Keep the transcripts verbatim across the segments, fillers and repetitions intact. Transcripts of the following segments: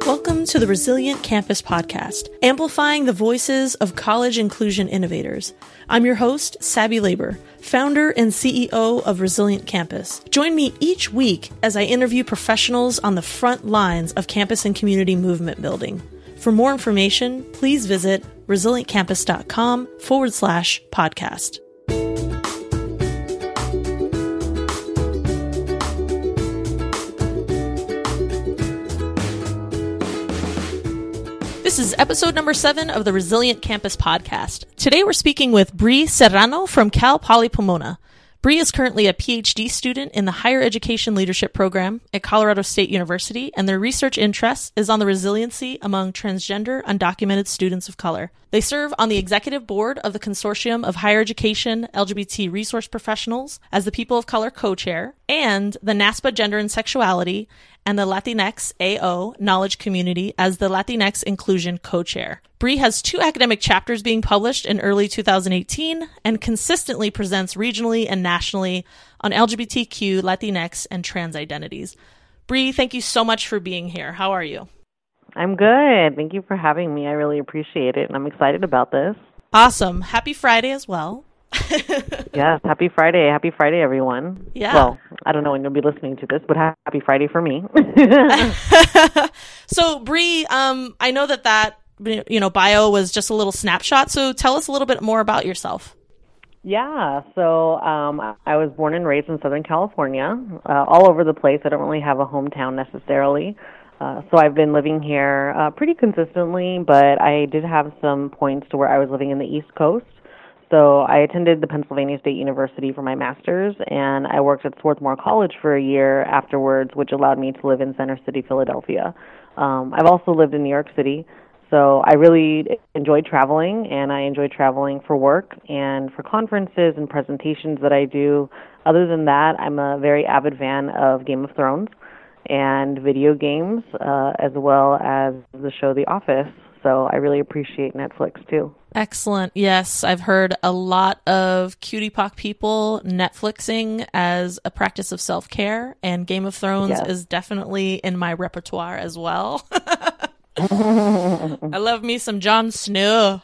Welcome to the Resilient Campus Podcast, amplifying the voices of college inclusion innovators. I'm your host, Sabby Labor, founder and C E O of Resilient Campus. Join me each week as I interview professionals on the front lines of campus and community movement building. For more information, please visit resilientcampus.com forward slash podcast. This is episode number seven of the Resilient Campus Podcast. Today we're speaking with Bree Serrano from Cal Poly Pomona. Bree is currently a P H D student in the Higher Education Leadership Program at Colorado State University, and their research interest is on the resiliency among transgender, undocumented students of color. They serve on the executive board of the Consortium of Higher Education L G B T Resource Professionals as the People of Color co-chair, and the NASPA Gender and Sexuality and the Latinx A O Knowledge Community as the Latinx Inclusion co-chair. Bree has two academic chapters being published in early two thousand eighteen and consistently presents regionally and nationally on L G B T Q, Latinx, and trans identities. Bree, thank you so much for being here. How are you? I'm good. Thank you for having me. I really appreciate it, and I'm excited about this. Awesome. Happy Friday as well. Yes, happy Friday. Happy Friday, everyone. Yeah. Well, I don't know when you'll be listening to this, but happy Friday for me. So, Bree, um, I know that that, you know, bio was just a little snapshot. So tell us a little bit more about yourself. Yeah, so um, I was born and raised in Southern California, uh, all over the place. I don't really have a hometown necessarily. Uh, so I've been living here uh, pretty consistently, but I did have some points to where I was living in the East Coast. So I attended the Pennsylvania State University for my master's, and I worked at Swarthmore College for a year afterwards, which allowed me to live in Center City, Philadelphia. Um, I've also lived in New York City, so I really enjoyed traveling, and I enjoy traveling for work and for conferences and presentations that I do. Other than that, I'm a very avid fan of Game of Thrones and video games, uh, as well as the show The Office. So I really appreciate Netflix, too. Excellent. Yes, I've heard a lot of cutie pock people Netflixing as a practice of self-care, and Game of Thrones yes. is definitely in my repertoire as well. I love me some Jon Snow.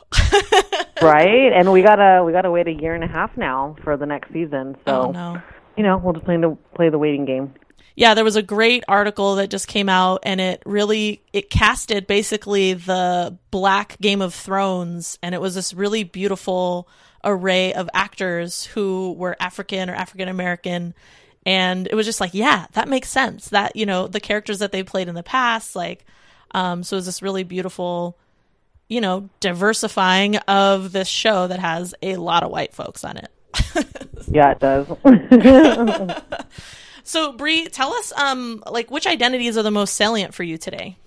Right, and we gotta we gotta wait a year and a half now for the next season. So, oh, no. you know, we'll just play the play the waiting game. Yeah, there was a great article that just came out, and it really, it casted basically the Black Game of Thrones, and it was this really beautiful array of actors who were African or African American, and it was just like, yeah, that makes sense. That, you know, the characters that they played in the past, like, um, so it was this really beautiful, you know, diversifying of this show that has a lot of white folks on it. Yeah, it does. So, Bree, tell us, um, like, which identities are the most salient for you today?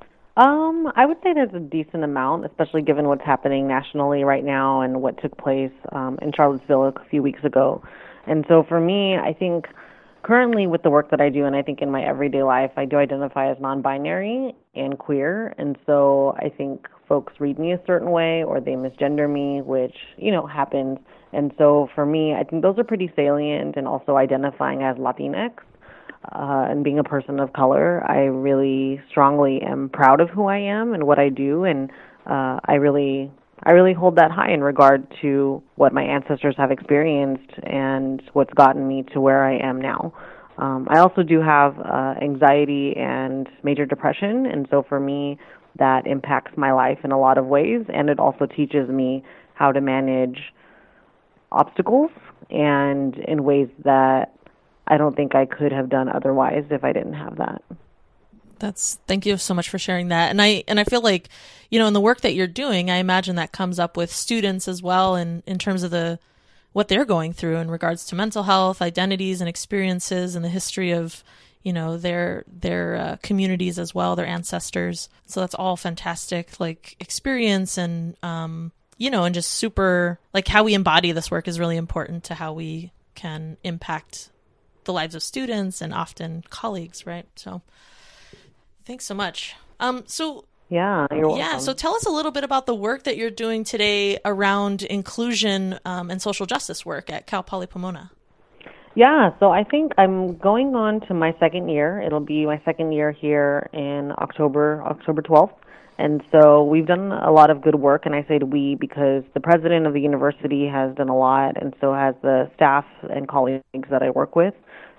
Um, I would say there's a decent amount, especially given what's happening nationally right now and what took place um, in Charlottesville a few weeks ago. And so for me, I think currently with the work that I do, and I think in my everyday life, I do identify as non-binary and queer. And so I think folks read me a certain way or they misgender me, which, you know, happens. And so for me, I think those are pretty salient, and also identifying as Latinx uh, and being a person of color. I really strongly am proud of who I am and what I do, and uh, I really I really hold that high in regard to what my ancestors have experienced and what's gotten me to where I am now. Um, I also do have uh, anxiety and major depression, and so for me, that impacts my life in a lot of ways, and it also teaches me how to manage obstacles and in ways that I don't think I could have done otherwise if I didn't have that. That's, thank you so much for sharing that. And I, and I feel like, you know, in the work that you're doing, I imagine that comes up with students as well, and in, in terms of the, what they're going through in regards to mental health, identities and experiences, and the history of, you know, their, their uh, communities as well, their ancestors. So that's all fantastic, like, experience, and, um, you know, and just super, like, how we embody this work is really important to how we can impact the lives of students and often colleagues, right? So thanks so much. Um, so yeah, you're welcome. Yeah, so tell us a little bit about the work that you're doing today around inclusion um, and social justice work at Cal Poly Pomona. Yeah, so I think I'm going on to my second year. It'll be my second year here in October, October twelfth. And so we've done a lot of good work, and I say we because the president of the university has done a lot, and so has the staff and colleagues that I work with.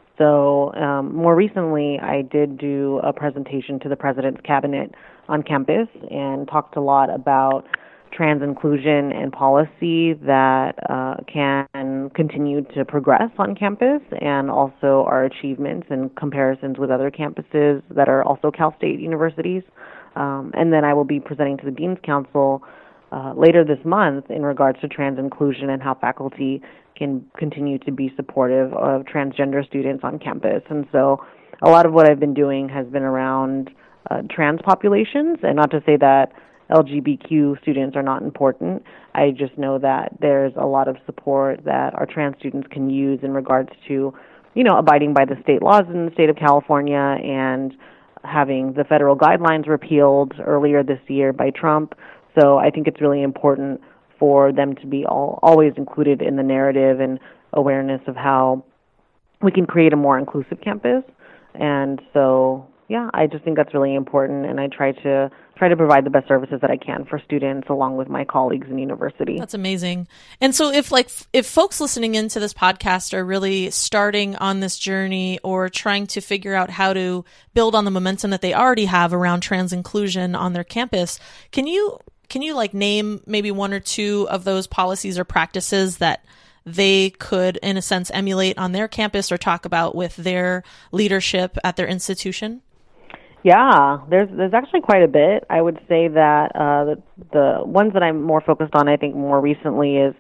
So um, more recently, I did do a presentation to the president's cabinet on campus and talked a lot about trans inclusion and policy that uh, can continue to progress on campus, and also our achievements and comparisons with other campuses that are also Cal State universities. Um, and then I will be presenting to the Dean's Council uh, later this month in regards to trans inclusion and how faculty can continue to be supportive of transgender students on campus. And so a lot of what I've been doing has been around uh, trans populations, and not to say that L G B T Q students are not important. I just know that there's a lot of support that our trans students can use in regards to, you know, abiding by the state laws in the state of California and having the federal guidelines repealed earlier this year by Trump. So I think it's really important for them to be all, always included in the narrative and awareness of how we can create a more inclusive campus. And so, yeah, I just think that's really important, and I try to try to provide the best services that I can for students along with my colleagues in university. That's amazing. And so if like if folks listening into this podcast are really starting on this journey or trying to figure out how to build on the momentum that they already have around trans inclusion on their campus, can you can you like name maybe one or two of those policies or practices that they could, in a sense, emulate on their campus or talk about with their leadership at their institution? Yeah, there's there's actually quite a bit. I would say that uh, the, the ones that I'm more focused on, I think, more recently is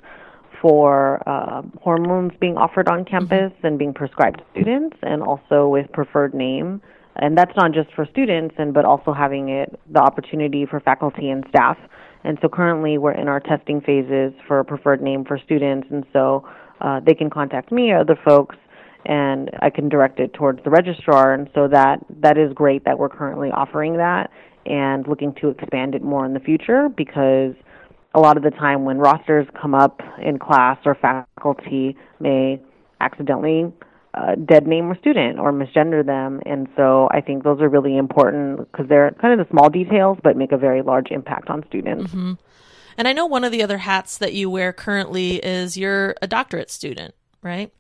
for uh, hormones being offered on campus mm-hmm. and being prescribed to students, and also with preferred name. And that's not just for students, and but also having it the opportunity for faculty and staff. And so currently we're in our testing phases for a preferred name for students, and so uh, they can contact me or other folks, and I can direct it towards the registrar. And so that that is great that we're currently offering that and looking to expand it more in the future, because a lot of the time when rosters come up in class or faculty may accidentally uh, dead name a student or misgender them. And so I think those are really important because they're kind of the small details but make a very large impact on students. Mm-hmm. And I know one of the other hats that you wear currently is you're a doctorate student, right?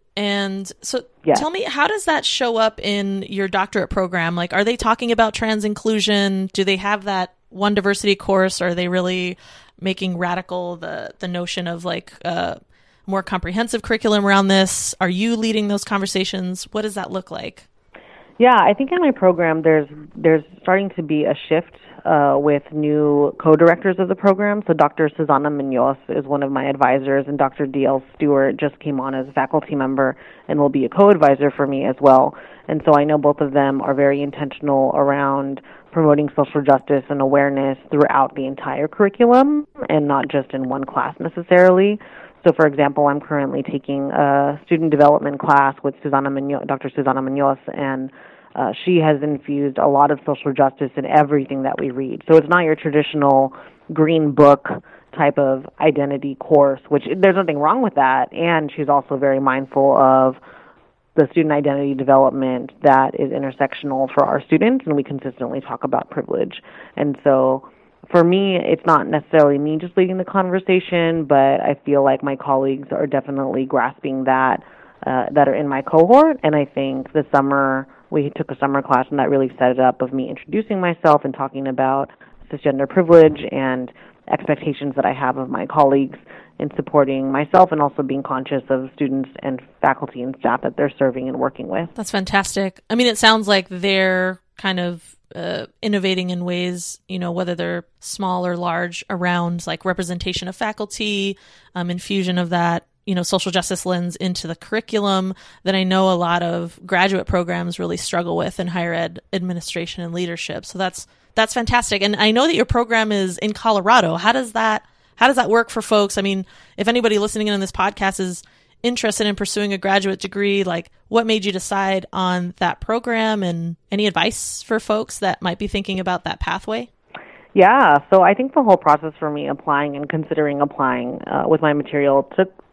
And so yes. Tell me, how does that show up in your doctorate program? Like, are they talking about trans inclusion? Do they have that one diversity course? Or are they really making radical the, the notion of like a more comprehensive curriculum around this? Are you leading those conversations? What does that look like? Yeah, I think in my program there's there's starting to be a shift uh, with new co-directors of the program. So Doctor Susana Munoz is one of my advisors, and Doctor D L Stewart just came on as a faculty member and will be a co-advisor for me as well. And so I know both of them are very intentional around promoting social justice and awareness throughout the entire curriculum and not just in one class necessarily. So, for example, I'm currently taking a student development class with Susana Munoz, Doctor Susana Munoz, and uh, she has infused a lot of social justice in everything that we read. So it's not your traditional green book type of identity course, which there's nothing wrong with that. And she's also very mindful of the student identity development that is intersectional for our students, and we consistently talk about privilege. And so for me, it's not necessarily me just leading the conversation, but I feel like my colleagues are definitely grasping that, uh, that are in my cohort. And I think this summer, we took a summer class, and that really set it up of me introducing myself and talking about cisgender privilege and expectations that I have of my colleagues in supporting myself and also being conscious of students and faculty and staff that they're serving and working with. That's fantastic. I mean, it sounds like they're kind of uh, innovating in ways, you know, whether they're small or large, around like representation of faculty, um, infusion of that, you know, social justice lens into the curriculum that I know a lot of graduate programs really struggle with in higher ed administration and leadership. So that's that's fantastic. And I know that your program is in Colorado. How does that how does that work for folks? I mean, if anybody listening in on this podcast is interested in pursuing a graduate degree, like what made you decide on that program, and any advice for folks that might be thinking about that pathway? Yeah, so I think the whole process for me applying and considering applying uh, with my material took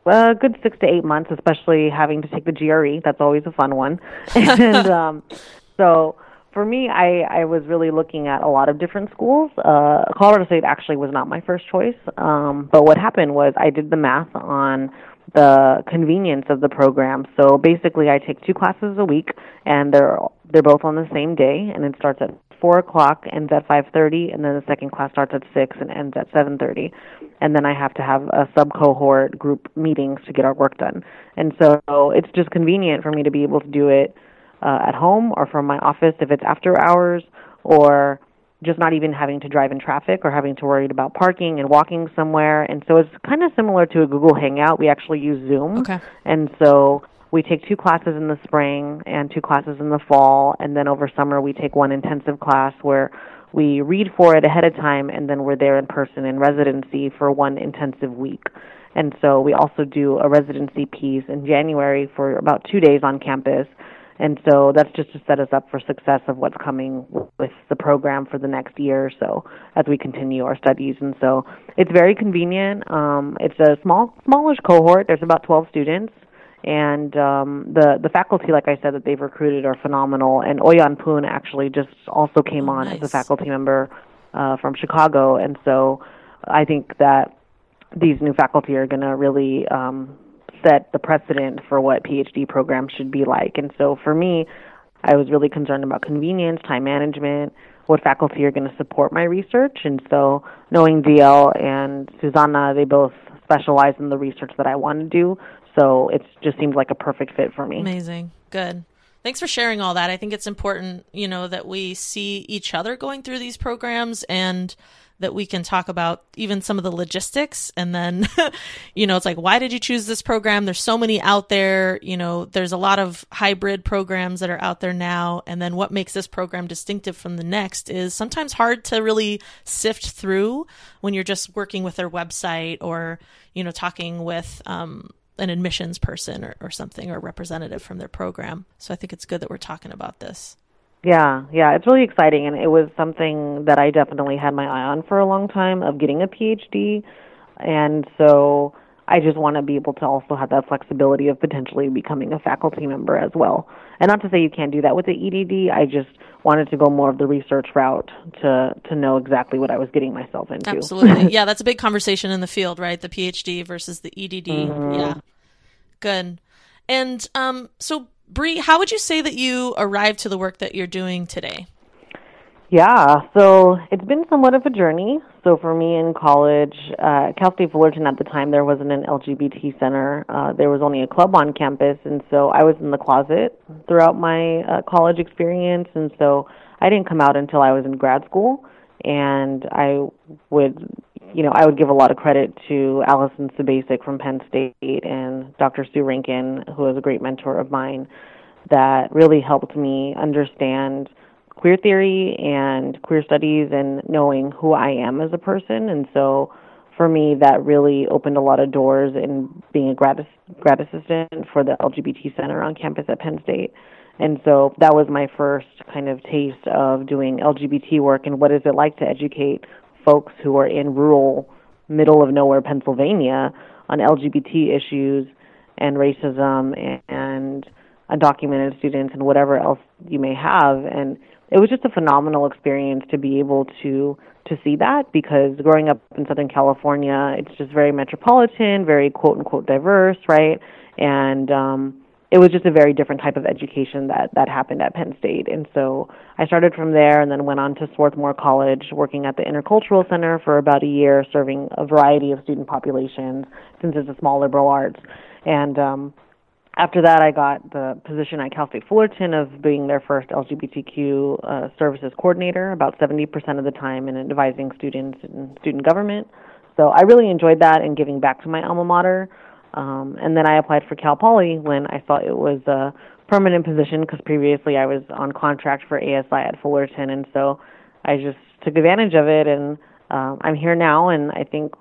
a good six to eight months, especially having to take the G R E. That's always a fun one. and um, so for me, I, I was really looking at a lot of different schools. Uh, Colorado State actually was not my first choice, um, but what happened was I did the math on the convenience of the program. So basically, I take two classes a week, and they're they're both on the same day, and it starts at four o'clock, ends at five thirty, and then the second class starts at six and ends at seven thirty. And then I have to have a sub-cohort group meetings to get our work done. And so it's just convenient for me to be able to do it uh, at home or from my office if it's after hours, or just not even having to drive in traffic or having to worry about parking and walking somewhere. And so it's kind of similar to a Google Hangout. We actually use Zoom. Okay. And so we take two classes in the spring and two classes in the fall, and then over summer we take one intensive class where we read for it ahead of time, and then we're there in person in residency for one intensive week. And so we also do a residency piece in January for about two days on campus. And so that's just to set us up for success of what's coming with the program for the next year or so as we continue our studies. And so it's very convenient. Um, it's a small, smallish cohort. There's about twelve students. And um, the, the faculty, like I said, that they've recruited are phenomenal. And Oyan Poon actually just also came oh, on nice. as a faculty member uh, from Chicago. And so I think that these new faculty are going to really um, set the precedent for what PhD programs should be like. And so for me, I was really concerned about convenience, time management, what faculty are going to support my research. And so knowing D L and Susanna, they both specialize in the research that I want to do. So it just seemed like a perfect fit for me. Amazing. Good. Thanks for sharing all that. I think it's important, you know, that we see each other going through these programs and that we can talk about even some of the logistics. And then, you know, it's like, why did you choose this program? There's so many out there. You know, there's a lot of hybrid programs that are out there now. And then what makes this program distinctive from the next is sometimes hard to really sift through when you're just working with their website or, you know, talking with um, an admissions person or, or something or a representative from their program. So I think it's good that we're talking about this. Yeah, yeah, it's really exciting, and it was something that I definitely had my eye on for a long time of getting a PhD, and so I just want to be able to also have that flexibility of potentially becoming a faculty member as well. And not to say you can't do that with the E D D, I just wanted to go more of the research route to, to know exactly what I was getting myself into. Absolutely. Yeah, that's a big conversation in the field, right? The PhD versus the E D D. Mm-hmm. Yeah, good. And um, so Bree, how would you say that you arrived to the work that you're doing today? Yeah, so it's been somewhat of a journey. So for me in college, uh, Cal State Fullerton at the time, there wasn't an L G B T center. Uh, there was only a club on campus, and so I was in the closet throughout my uh, college experience, and so I didn't come out until I was in grad school, and I would, you know, I would give a lot of credit to Allison Subasic from Penn State and Doctor Sue Rankin, who was a great mentor of mine, that really helped me understand queer theory and queer studies and knowing who I am as a person. And so for me, that really opened a lot of doors in being a grad, grad assistant for the L G B T Center on campus at Penn State. And so that was my first kind of taste of doing L G B T work and what is it like to educate folks who are in rural, middle of nowhere Pennsylvania on L G B T issues and racism and undocumented students and whatever else you may have. And it was just a phenomenal experience to be able to to see that, because growing up in Southern California, it's just very metropolitan, very quote-unquote diverse, right? And um, it was just a very different type of education that, that happened at Penn State. And so I started from there and then went on to Swarthmore College, working at the Intercultural Center for about a year, serving a variety of student populations, since it's a small liberal arts. And um, after that, I got the position at Cal State Fullerton of being their first L G B T Q uh, services coordinator, about seventy percent of the time, and advising students in student government. So I really enjoyed that and giving back to my alma mater. Um, and then I applied for Cal Poly when I thought it was a permanent position, because previously I was on contract for A S I at Fullerton. And so I just took advantage of it, and um, I'm here now, and I think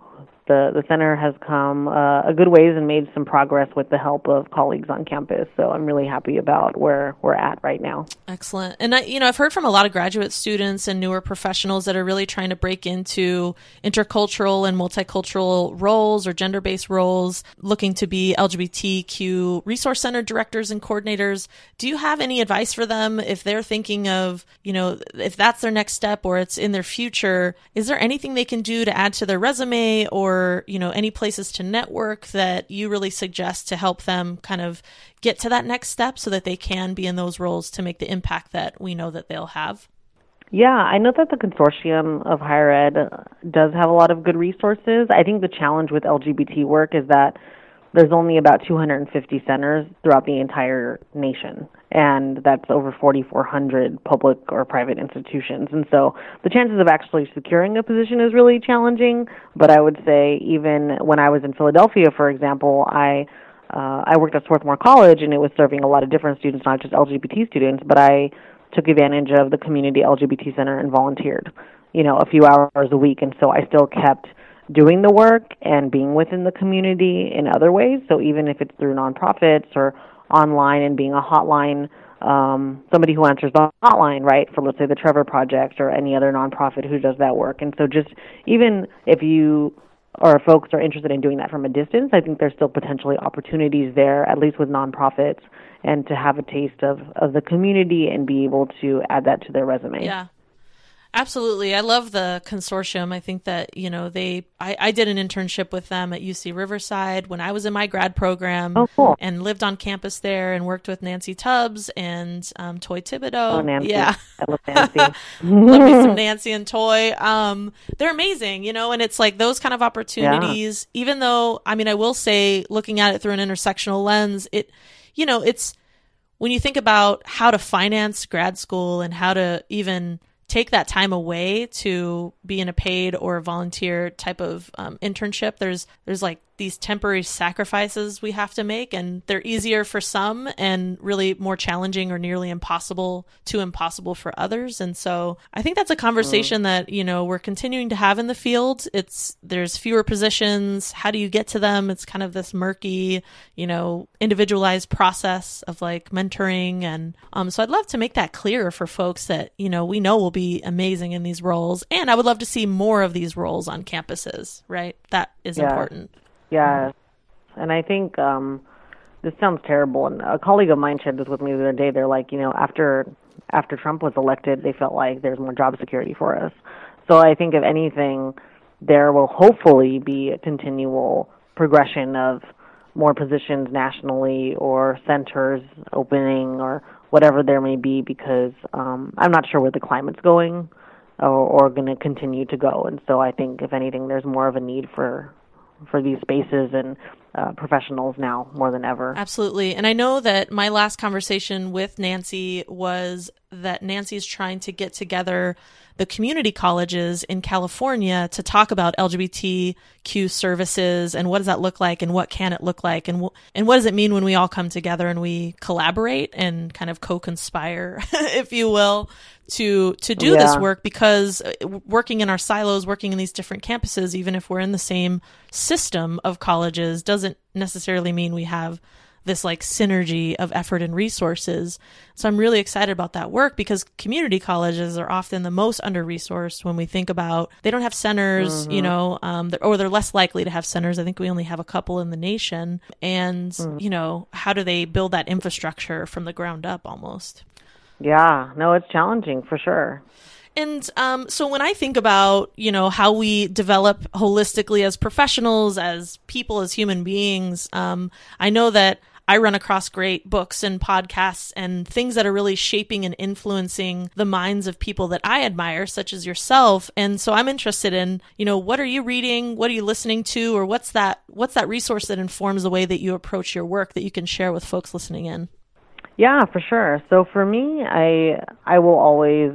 the, the center has come uh, a good ways and made some progress with the help of colleagues on campus. So I'm really happy about where we're at right now. Excellent. And I, you know, I've heard from a lot of graduate students and newer professionals that are really trying to break into intercultural and multicultural roles or gender-based roles, looking to be L G B T Q resource center directors and coordinators. Do you have any advice for them if they're thinking of, you know, if that's their next step or it's in their future? Is there anything they can do to add to their resume, or, you know, any places to network that you really suggest to help them kind of get to that next step so that they can be in those roles to make the impact that we know that they'll have? Yeah, I know that the Consortium of Higher Ed does have a lot of good resources. I think the challenge with L G B T work is that there's only about two hundred fifty centers throughout the entire nation, and that's over forty-four hundred public or private institutions. And so the chances of actually securing a position is really challenging, but I would say even when I was in Philadelphia, for example, I uh, I worked at Swarthmore College, and it was serving a lot of different students, not just L G B T students, but I took advantage of the community L G B T center and volunteered, you know, a few hours a week, and so I still kept doing the work and being within the community in other ways. So even if it's through nonprofits or online and being a hotline, um, somebody who answers the hotline, right, for let's say the Trevor Project or any other nonprofit who does that work. And so just even if you or folks are interested in doing that from a distance, I think there's still potentially opportunities there, at least with nonprofits, and to have a taste of, of the community and be able to add that to their resume. Yeah. Absolutely. I love the consortium. I think that, you know, they, I, I did an internship with them at U C Riverside when I was in my grad program. Oh, cool. And lived on campus there and worked with Nancy Tubbs and um, Toy Thibodeau. Oh, Nancy. Yeah. I love Nancy. Love me some Nancy and Toy. Um, they're amazing, you know, and it's like those kind of opportunities, yeah. Even though, I mean, I will say, looking at it through an intersectional lens, it, you know, it's when you think about how to finance grad school and how to even take that time away to be in a paid or volunteer type of um, internship, there's there's like these temporary sacrifices we have to make, and they're easier for some and really more challenging or nearly impossible to impossible for others. And so I think that's a conversation mm. that, you know, we're continuing to have in the field. It's there's fewer positions. How do you get to them? It's kind of this murky, you know, individualized process of like mentoring. And um, so I'd love to make that clear for folks that, you know, we know will be amazing in these roles. And I would love to see more of these roles on campuses, right? That is yeah. important. Yeah, and I think um, this sounds terrible, and a colleague of mine shared this with me the other day. They're like, you know, after after Trump was elected, they felt like there's more job security for us. So I think, if anything, there will hopefully be a continual progression of more positions nationally or centers opening or whatever there may be, because um, I'm not sure where the climate's going or, or going to continue to go. And so I think, if anything, there's more of a need for for these spaces and uh, professionals now more than ever. Absolutely. And I know that my last conversation with Nancy was that Nancy's trying to get together the community colleges in California to talk about L G B T Q services and what does that look like and what can it look like and w- and what does it mean when we all come together and we collaborate and kind of co-conspire, if you will, to to do yeah. this work, because working in our silos, working in these different campuses, even if we're in the same system of colleges, doesn't necessarily mean we have this like synergy of effort and resources. So I'm really excited about that work, because community colleges are often the most under-resourced when we think about, they don't have centers, mm-hmm. you know, um, or they're less likely to have centers. I think we only have a couple in the nation. And, mm. you know, how do they build that infrastructure from the ground up almost? Yeah, no, it's challenging for sure. And um, so when I think about, you know, how we develop holistically as professionals, as people, as human beings, um, I know that I run across great books and podcasts and things that are really shaping and influencing the minds of people that I admire, such as yourself. And so I'm interested in, you know, what are you reading? What are you listening to? Or what's that, what's that resource that informs the way that you approach your work that you can share with folks listening in? Yeah, for sure. So for me, I I will always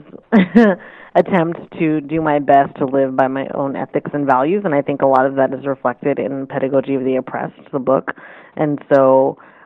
attempt to do my best to live by my own ethics and values, and I think a lot of that is reflected in Pedagogy of the Oppressed, the book. And so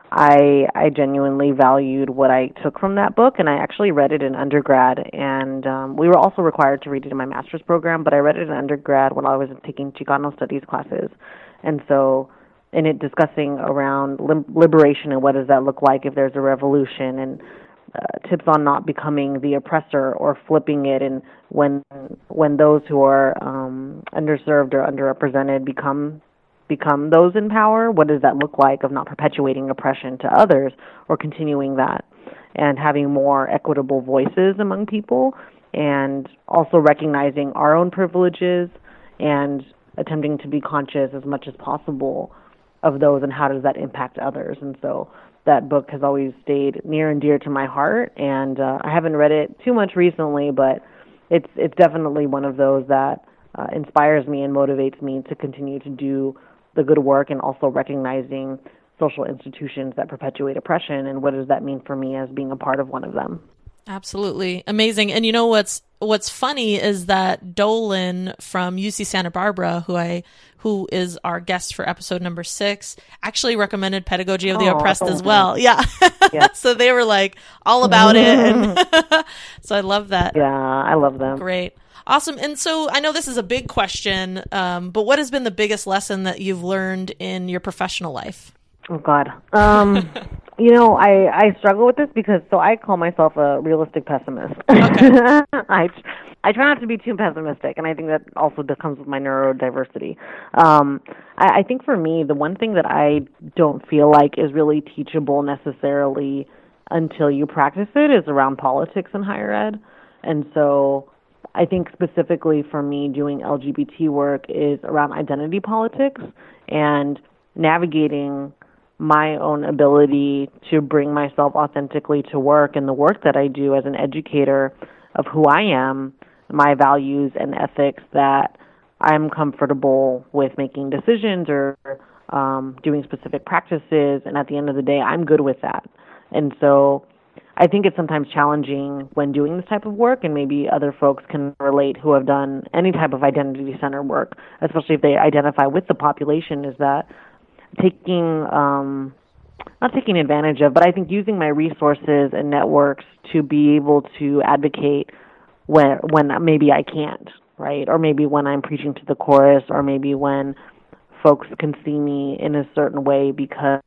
I I genuinely valued what I took from that book, and I actually read it in undergrad. And um, we were also required to read it in my master's program, but I read it in undergrad when I was taking Chicano studies classes. And so, in it discussing around lim- liberation and what does that look like if there's a revolution, and uh, tips on not becoming the oppressor or flipping it, and when when those who are um, underserved or underrepresented become become those in power, what does that look like of not perpetuating oppression to others or continuing that, and having more equitable voices among people, and also recognizing our own privileges and attempting to be conscious as much as possible of those and how does that impact others. And so that book has always stayed near and dear to my heart, and uh, I haven't read it too much recently, but it's it's definitely one of those that uh, inspires me and motivates me to continue to do the good work, and also recognizing social institutions that perpetuate oppression, and what does that mean for me as being a part of one of them. Absolutely. Amazing. And you know what's what's funny is that Dolan from U C Santa Barbara, who I who is our guest for episode number six, actually recommended Pedagogy of the Oh, Oppressed that's as well. Yeah. Yeah. So they were like all about it. And so I love that. Yeah, I love them. Great. Awesome. And so I know this is a big question, um, but what has been the biggest lesson that you've learned in your professional life? Oh, God. Um, you know, I, I struggle with this because, so I call myself a realistic pessimist. Okay. I, I try not to be too pessimistic, and I think that also comes with my neurodiversity. Um, I, I think for me, the one thing that I don't feel like is really teachable necessarily until you practice it is around politics in higher ed. And so I think specifically for me doing L G B T work is around identity politics and navigating my own ability to bring myself authentically to work and the work that I do as an educator of who I am, my values and ethics, that I'm comfortable with making decisions or um, doing specific practices, and at the end of the day, I'm good with that. And so I think it's sometimes challenging when doing this type of work, and maybe other folks can relate who have done any type of identity center work, especially if they identify with the population, is that taking, um, not taking advantage of, but I think using my resources and networks to be able to advocate when, when maybe I can't, right? Or maybe when I'm preaching to the chorus, or maybe when folks can see me in a certain way because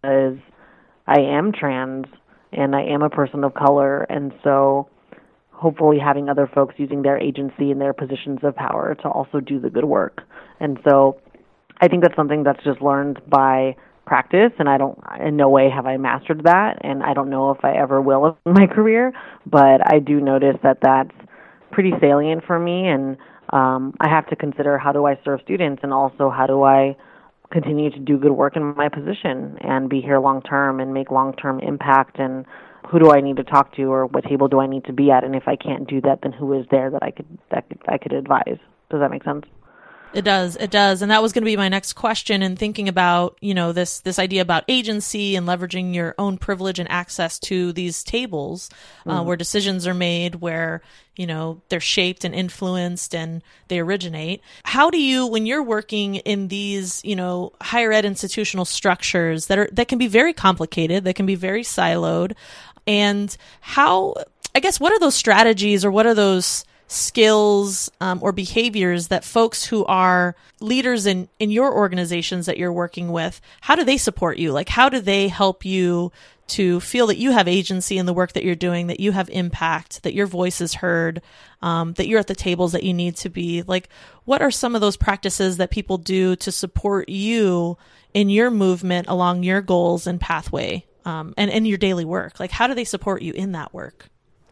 I am trans and I am a person of color, and so hopefully having other folks using their agency and their positions of power to also do the good work. And so I think that's something that's just learned by practice, and I don't, in no way have I mastered that, and I don't know if I ever will in my career, but I do notice that that's pretty salient for me, and um, I have to consider how do I serve students, and also how do I continue to do good work in my position and be here long term and make long term impact, and who do I need to talk to, or what table do I need to be at, and if I can't do that, then who is there that I could that could, I could advise. Does that make sense? It does. It does. And that was going to be my next question, and thinking about, you know, this, this idea about agency and leveraging your own privilege and access to these tables, uh, mm. where decisions are made, where, you know, they're shaped and influenced and they originate. How do you, when you're working in these, you know, higher ed institutional structures that are, that can be very complicated, that can be very siloed, and how, I guess, what are those strategies, or what are those skills um, or behaviors that folks who are leaders in, in your organizations that you're working with, how do they support you? Like, how do they help you to feel that you have agency in the work that you're doing, that you have impact, that your voice is heard, um, that you're at the tables that you need to be? Like, what are some of those practices that people do to support you in your movement along your goals and pathway, um, and in your daily work? Like, how do they support you in that work?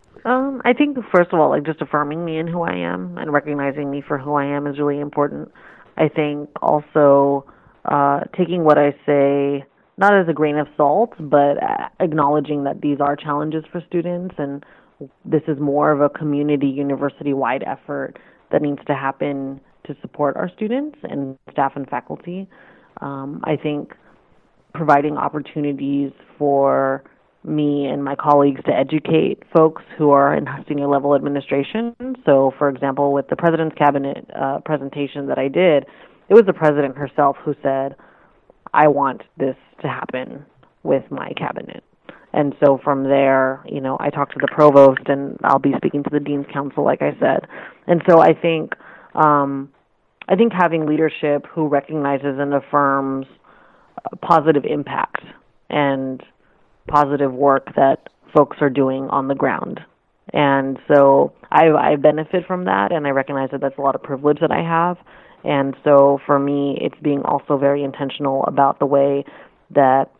Um, I think, first of all, like, just affirming me and who I am and recognizing me for who I am is really important. I think also uh, taking what I say, not as a grain of salt, but acknowledging that these are challenges for students, and this is more of a community, university-wide effort that needs to happen to support our students and staff and faculty. Um, I think providing opportunities for me and my colleagues to educate folks who are in senior level administration. So, for example, with the President's Cabinet uh, presentation that I did, it was the President herself who said, I want this to happen. with my cabinet. And so from there, you know, I talked to the provost, and I'll be speaking to the Dean's Council, like I said. And so I think, um, I think having leadership who recognizes and affirms positive impact and positive work that folks are doing on the ground. And so I, I benefit from that, and I recognize that that's a lot of privilege that I have. And so for me, it's being also very intentional about the way that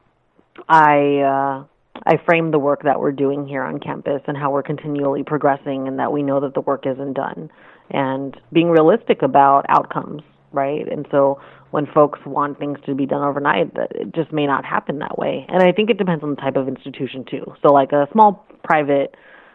I uh, I frame the work that we're doing here on campus and how we're continually progressing, and that we know that the work isn't done, and being realistic about outcomes, right? And so when folks want things to be done overnight, it just may not happen that way. And I think it depends on the type of institution too. So like a small private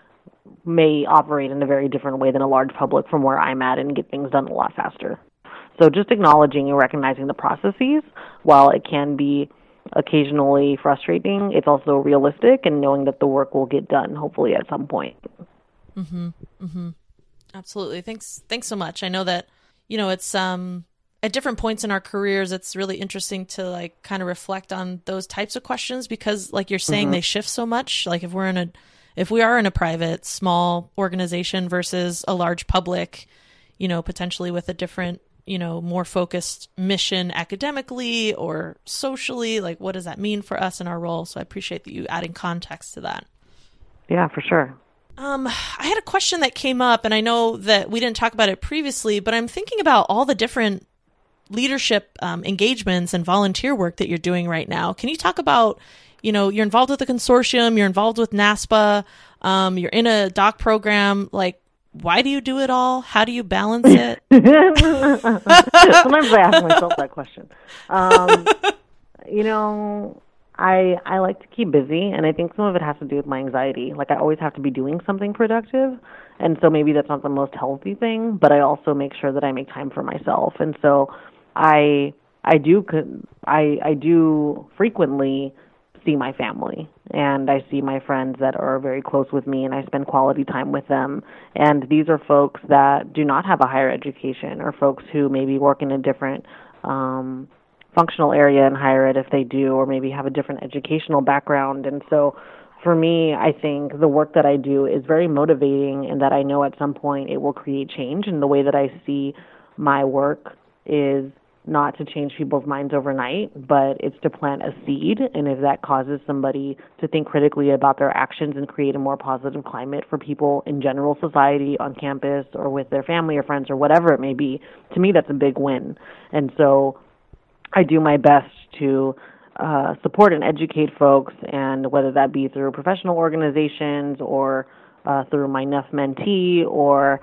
may operate in a very different way than a large public from where I'm at and get things done a lot faster. So just acknowledging and recognizing the processes, while it can be occasionally frustrating, it's also realistic, and knowing that the work will get done, hopefully at some point. Mm-hmm. Mm-hmm. Absolutely. Thanks. Thanks so much. I know that, you know, it's um at different points in our careers, it's really interesting to like kind of reflect on those types of questions, because like you're saying, mm-hmm. they shift so much. Like if we're in a If we are in a private, small organization versus a large public, you know, potentially with a different, you know, more focused mission academically or socially, like what does that mean for us in our role? So I appreciate that you adding context to that. Yeah, for sure. Um, I had a question that came up, and I know that we didn't talk about it previously, but I'm thinking about all the different leadership um, engagements and volunteer work that you're doing right now. Can you talk about, you know, you're involved with the consortium, you're involved with NASPA, um, you're in a doc program. Like, why do you do it all? How do you balance it? Sometimes I ask myself that question. Um, you know, I I like to keep busy, and I think some of it has to do with my anxiety. Like, I always have to be doing something productive, and so maybe that's not the most healthy thing, but I also make sure that I make time for myself. And so I I do I I do frequently see my family, and I see my friends that are very close with me, and I spend quality time with them. And these are folks that do not have a higher education, or folks who maybe work in a different um, functional area in higher ed if they do, or maybe have a different educational background. And so for me, I think the work that I do is very motivating, and that I know at some point it will create change. And the way that I see my work is not to change people's minds overnight, but it's to plant a seed. And if that causes somebody to think critically about their actions and create a more positive climate for people in general society, on campus, or with their family or friends, or whatever it may be, to me that's a big win. And so I do my best to uh, support and educate folks, and whether that be through professional organizations, or uh, through my N U F mentee, or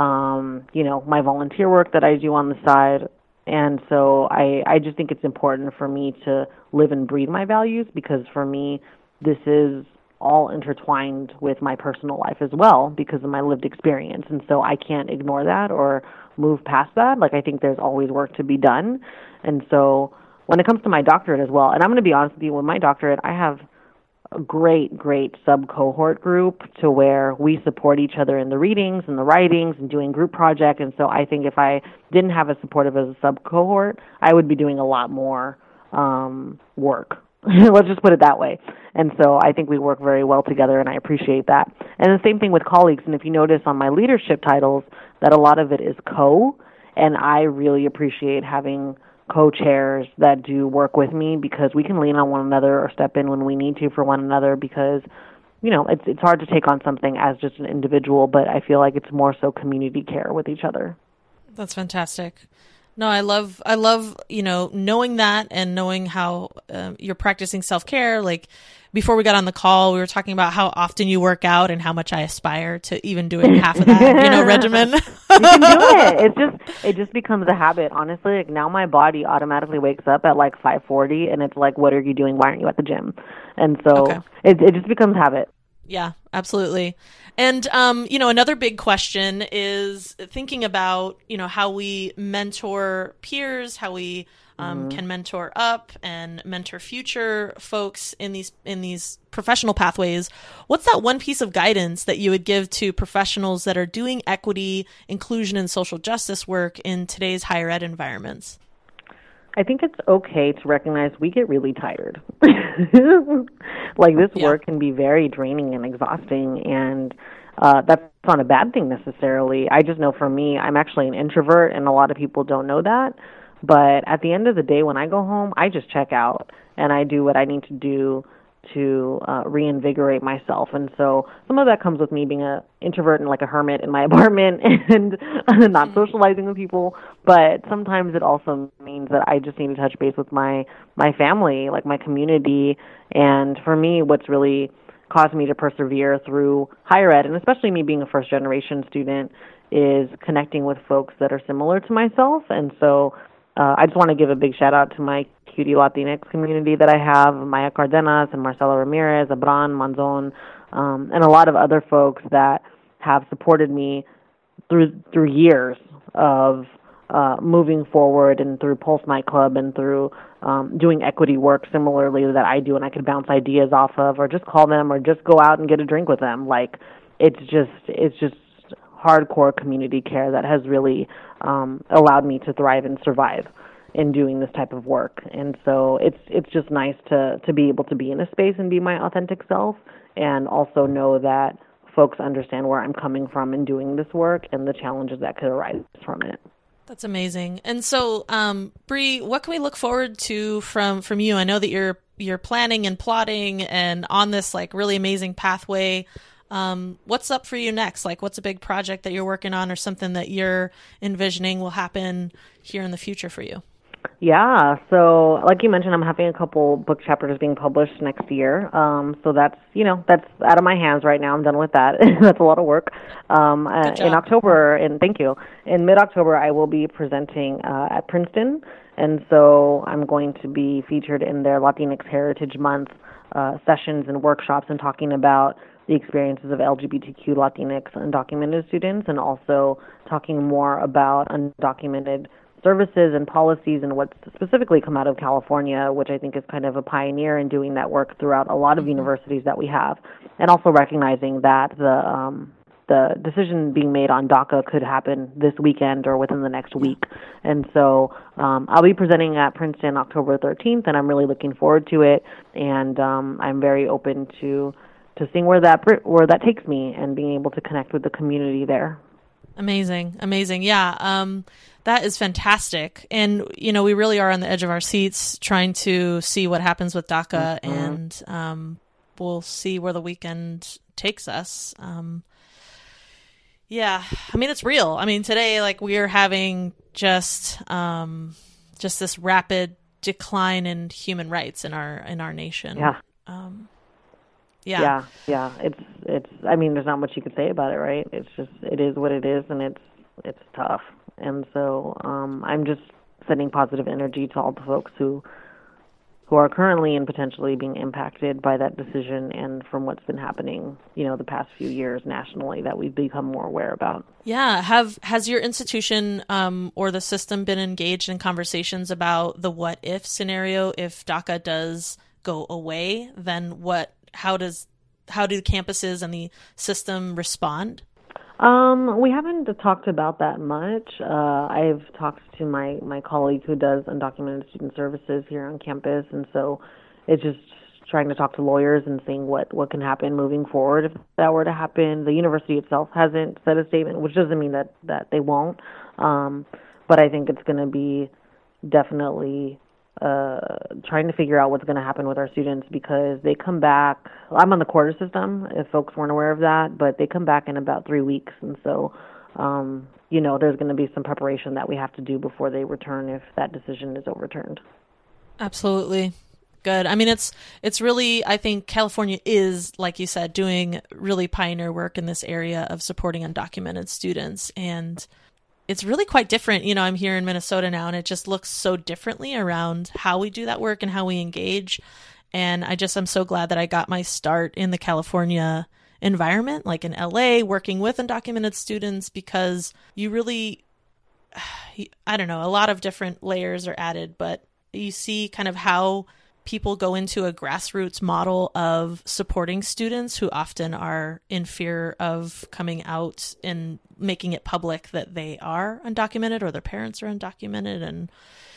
um, you know, my volunteer work that I do on the side. And so I, I just think it's important for me to live and breathe my values, because for me, this is all intertwined with my personal life as well, because of my lived experience. And so I can't ignore that or move past that. Like, I think there's always work to be done. And so when it comes to my doctorate as well, and I'm going to be honest with you, with my doctorate, I have a great, great sub-cohort group to where we support each other in the readings and the writings and doing group projects. And so I think if I didn't have as supportive as a sub-cohort, I would be doing a lot more um, work. Let's just put it that way. And so I think we work very well together, and I appreciate that. And the same thing with colleagues. And if you notice on my leadership titles, that a lot of it is co, and I really appreciate having co-chairs that do work with me, because we can lean on one another or step in when we need to for one another, because, you know, it's it's hard to take on something as just an individual, but I feel like it's more so community care with each other. That's fantastic. No, I love, I love, you know, knowing that, and knowing how uh, you're practicing self-care. Like, before we got on the call, we were talking about how often you work out and how much I aspire to even doing half of that, you know, regimen. You can do it. It just, it just becomes a habit. Honestly, like, now my body automatically wakes up at like five forty, and it's like, what are you doing? Why aren't you at the gym? And so okay. it, it just becomes habit. Yeah, absolutely. And, um, you know, another big question is thinking about, you know, how we mentor peers, how we um, mm-hmm. can mentor up and mentor future folks in these in these professional pathways. What's that one piece of guidance that you would give to professionals that are doing equity, inclusion, and social justice work in today's higher ed environments? I think it's okay to recognize we get really tired. Like this Yeah. work can be very draining and exhausting, and uh, that's not a bad thing necessarily. I just know for me, I'm actually an introvert, and a lot of people don't know that. But at the end of the day, when I go home, I just check out and I do what I need to do to uh, reinvigorate myself. And so some of that comes with me being an introvert and like a hermit in my apartment and not socializing with people. But sometimes it also means that I just need to touch base with my my family, like my community. And for me, what's really caused me to persevere through higher ed, and especially me being a first generation student, is connecting with folks that are similar to myself. And so uh, I just want to give a big shout out to my Cutie Latinx community that I have, Maya Cardenas and Marcela Ramirez, Abran, Manzon, um, and a lot of other folks that have supported me through through years of uh, moving forward, and through Pulse Nightclub, and through um, doing equity work similarly that I do, and I could bounce ideas off of, or just call them, or just go out and get a drink with them. Like it's just it's just hardcore community care that has really um, allowed me to thrive and survive in doing this type of work. And so it's it's just nice to to be able to be in a space and be my authentic self, and also know that folks understand where I'm coming from in doing this work and the challenges that could arise from it. That's amazing. And so, um, Bree, what can we look forward to from, from you? I know that you're you're planning and plotting and on this like really amazing pathway. Um, what's up for you next? Like, what's a big project that you're working on, or something that you're envisioning will happen here in the future for you? Yeah, so like you mentioned, I'm having a couple book chapters being published next year. Um, so that's, you know, that's out of my hands right now. I'm done with that. That's a lot of work. Um, uh, in October, and thank you, in mid-October, I will be presenting uh, at Princeton. And so I'm going to be featured in their Latinx Heritage Month uh, sessions and workshops, and talking about the experiences of L G B T Q Latinx undocumented students, and also talking more about undocumented services and policies and what's specifically come out of California, which I think is kind of a pioneer in doing that work throughout a lot of universities that we have, and also recognizing that the um, the decision being made on DACA could happen this weekend or within the next week. And so um, I'll be presenting at Princeton October thirteenth, and I'm really looking forward to it, and um, I'm very open to to seeing where that where that takes me, and being able to connect with the community there. Amazing. Amazing. Yeah. Um, that is fantastic. And, you know, we really are on the edge of our seats trying to see what happens with DACA, mm-hmm. and um, we'll see where the weekend takes us. Um, yeah. I mean, it's real. I mean, today, like, we are having just, um, just this rapid decline in human rights in our, in our nation. Yeah. Um, Yeah. yeah, yeah. It's it's. I mean, there's not much you could say about it, right? It's just it is what it is, and it's it's tough. And so um, I'm just sending positive energy to all the folks who who are currently and potentially being impacted by that decision, and from what's been happening, you know, the past few years nationally, that we've become more aware about. Yeah. Have has your institution um, or the system been engaged in conversations about the what if scenario? If DACA does go away, then what? How does how do the campuses and the system respond? Um, we haven't talked about that much. Uh, I've talked to my, my colleague who does undocumented student services here on campus, and so it's just trying to talk to lawyers and seeing what, what can happen moving forward if that were to happen. The university itself hasn't said a statement, which doesn't mean that, that they won't. Um, but I think it's going to be definitely uh, trying to figure out what's going to happen with our students, because they come back. I'm on the quarter system, if folks weren't aware of that, but they come back in about three weeks. And so, um, you know, there's going to be some preparation that we have to do before they return if that decision is overturned. Absolutely. Good. I mean, it's it's really, I think California is, like you said, doing really pioneer work in this area of supporting undocumented students. And it's really quite different. You know, I'm here in Minnesota now, and it just looks so differently around how we do that work and how we engage. And I just, I'm so glad that I got my start in the California environment, like in L A, working with undocumented students, because you really, I don't know, a lot of different layers are added, but you see kind of how people go into a grassroots model of supporting students who often are in fear of coming out and making it public that they are undocumented or their parents are undocumented. And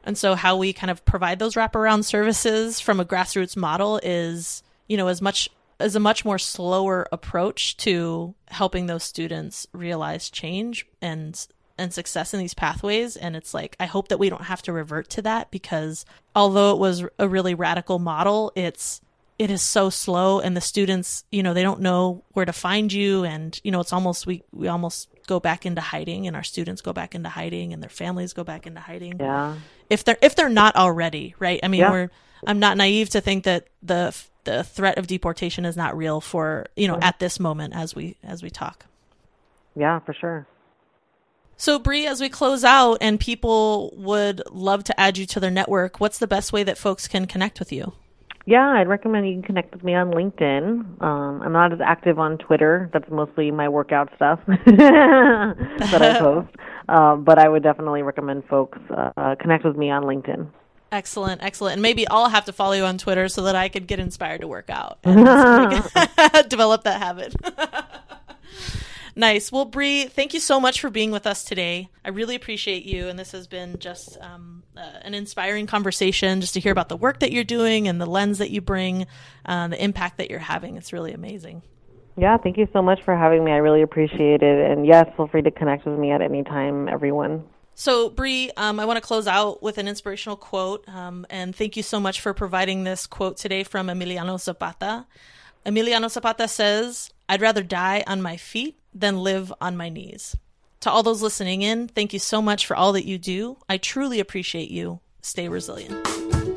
And so how we kind of provide those wraparound services from a grassroots model is, you know, as much as a much more slower approach to helping those students realize change and and success in these pathways. And it's like, I hope that we don't have to revert to that, because although it was a really radical model, it's it is so slow, and the students, you know, they don't know where to find you. And, you know, it's almost, we, we almost go back into hiding, and our students go back into hiding, and their families go back into hiding. Yeah. If they're, if they're not already, right. I mean, yeah. we're, I'm not naive to think that the, the threat of deportation is not real for, you know, mm-hmm. at this moment as we, as we talk. Yeah, for sure. So, Bree, as we close out and people would love to add you to their network, what's the best way that folks can connect with you? Yeah, I'd recommend you can connect with me on LinkedIn. Um, I'm not as active on Twitter. That's mostly my workout stuff that I post. Um, but I would definitely recommend folks uh, connect with me on LinkedIn. Excellent, excellent. And maybe I'll have to follow you on Twitter so that I could get inspired to work out and develop that habit. Nice. Well, Bree, thank you so much for being with us today. I really appreciate you. And this has been just um, uh, an inspiring conversation just to hear about the work that you're doing and the lens that you bring, uh, the impact that you're having. It's really amazing. Yeah, thank you so much for having me. I really appreciate it. And yes, feel free to connect with me at any time, everyone. So, Bree, um, I want to close out with an inspirational quote. Um, and thank you so much for providing this quote today from Emiliano Zapata. Emiliano Zapata says, "I'd rather die on my feet than live on my knees." To all those listening in, thank you so much for all that you do. I truly appreciate you. Stay resilient.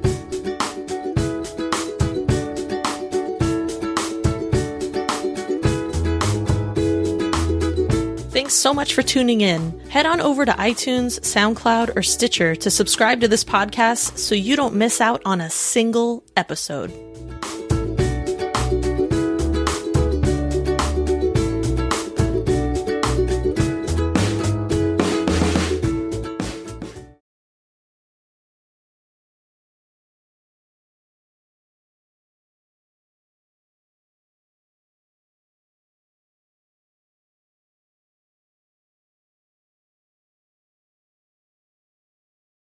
Thanks so much for tuning in. Head on over to iTunes, SoundCloud, or Stitcher to subscribe to this podcast so you don't miss out on a single episode.